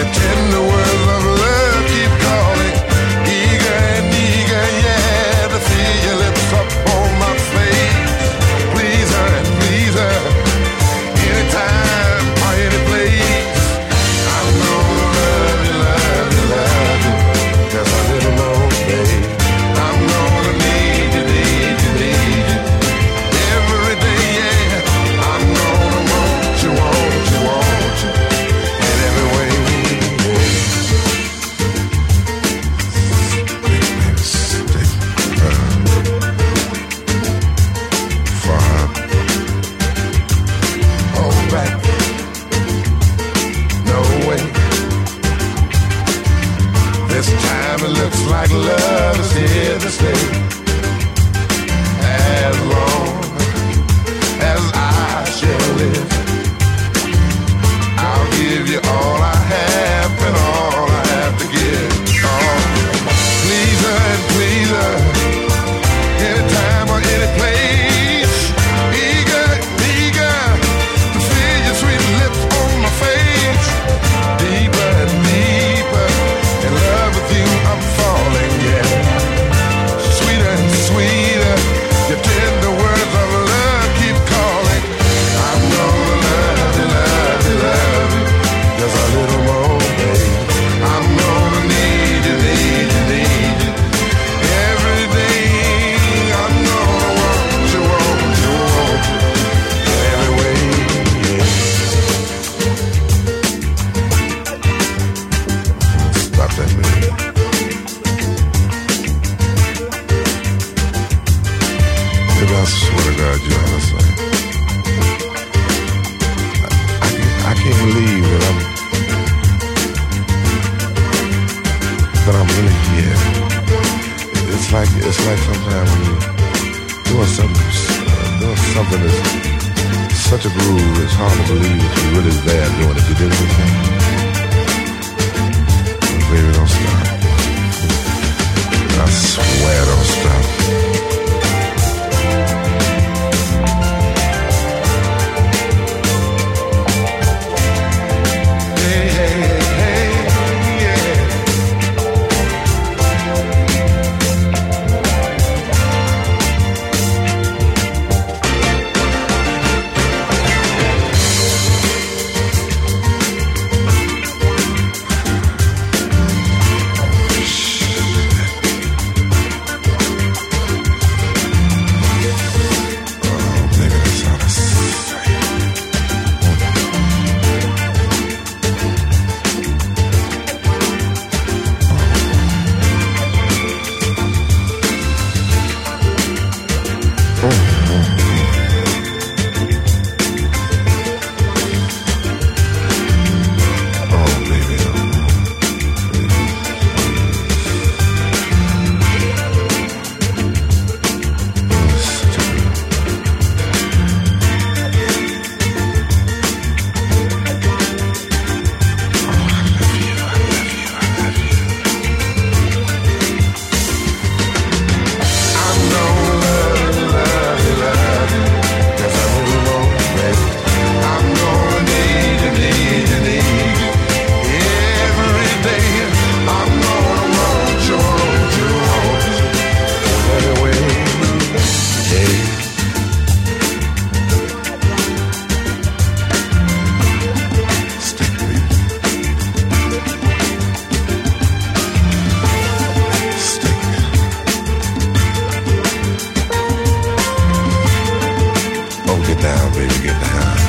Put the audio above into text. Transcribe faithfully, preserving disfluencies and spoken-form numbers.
tender words of love keep calling, eager and eager, yeah, to feel your lips up on my face. Please her and please her, anytime or any place. I'm gonna love you, love you, love you, just a little more, babe. I'm gonna need you, need you, need you every day, yeah. I'm gonna want you, want you, want you in every way, yeah. Stick, baby, stick around far, hold back, no way. This time it looks like love is here to stay. As long as I shall live, I'll give you all I have and all I have to give. Oh, please her and please her, anytime or any place. Eager, eager to feel your sweet lips on my face. Deeper and deeper in love with you, I'm falling, yeah. Sweeter and sweeter, your tender words of love keep calling. I'm gonna love you, love you, love you, just a little more, babe. I'm gonna need you, need you, need you every day. I'm gonna want you, want you, want you in every way, yeah. Stop that, baby. Baby, I swear to God, you understand. I, I, can't, I can't believe that I'm that I'm really here. It's like it's like sometimes when you're doing something, uh, doing something that's such a groove, it's hard to believe that you're really there doing it. You dig what I'm saying? Baby, don't stop. I swear, don't stop. Hey, hey, hey, yeah. Get down, baby, get down.